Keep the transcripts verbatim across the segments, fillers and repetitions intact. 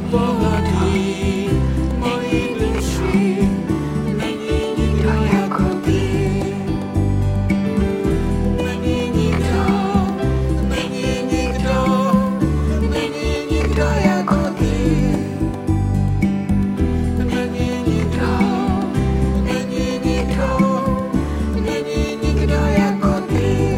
pohladí moji duši, není nikdo jako ty. Není nikdo, není nikdo, není nikdo jako ty. Není nikdo, není nikdo, není nikdo jako ty.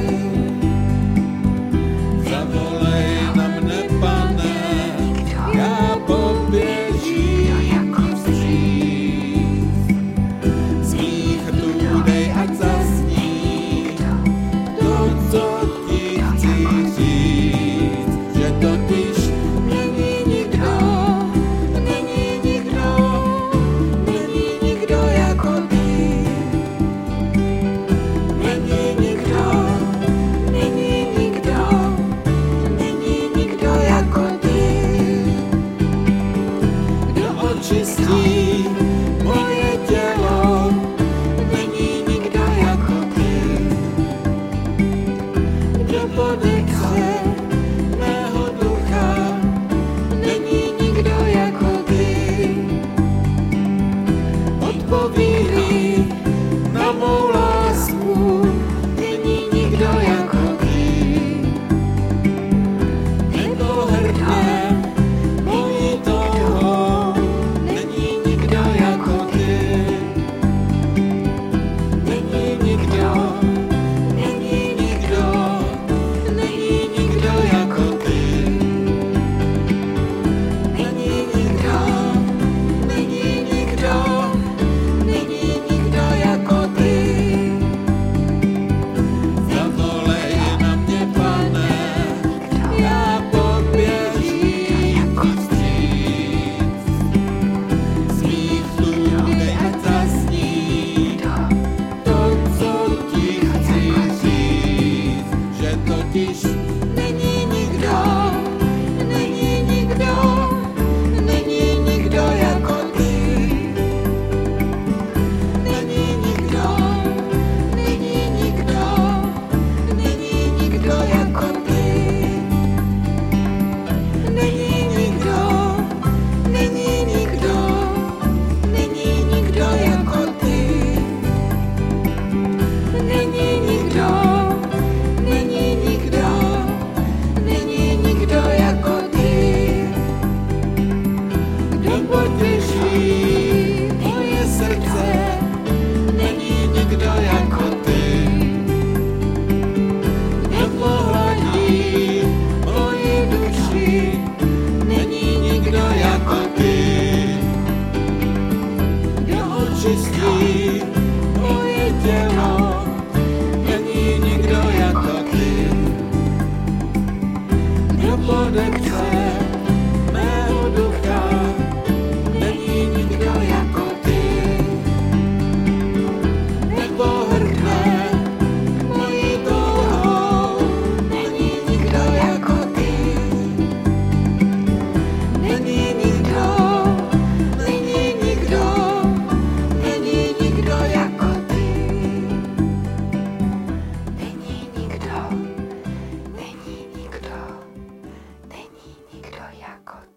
Zavolej na mne, Pane, já poběžím vstříc. Z mých rtů dej, ať zazní to, co ti chci říct, že totiž není nikdo, není nikdo, není nikdo jako ty. Není nikdo, není nikdo, není nikdo jako ty. Kdo očistí moje tělo, není nikdo jako ty. Kdo podechce mého ducha, není nikdo jako ty. Odpovídí na mou lásku, není nikdo jako ty. Nepohrdne mojí touhou, není nikdo jako ty. Není nikdo, není nikdo, není nikdo jako ty. Není nikdo, není nikdo, není nikdo jako ty. Zavolej na mě, Pane, já poběžím vstříc. Z mých slů dej, ať zazní to, co ti chci říct, že totiž není nikdo, není nikdo, není nikdo jako ty. Není nikdo, není nikdo, není nikdo jako ty. Není nikdo, není nikdo, není nikdo jako ty. Není nikdo, není nikdo, není nikdo jako ty. Kdo potěší moje srdce, není nikdo jako ty. Kdo pohladí moji duši, není nikdo jako ty. Kdo očistí moje tělo, není nikdo jako ty. Kdo podechce mého ducha, není nikdo jako ty. Nepohrdne mojí touhou, není nikdo jako ty. Není nikdo, není nikdo, není nikdo jako ty. Není nikdo, není nikdo, není nikdo jako ty.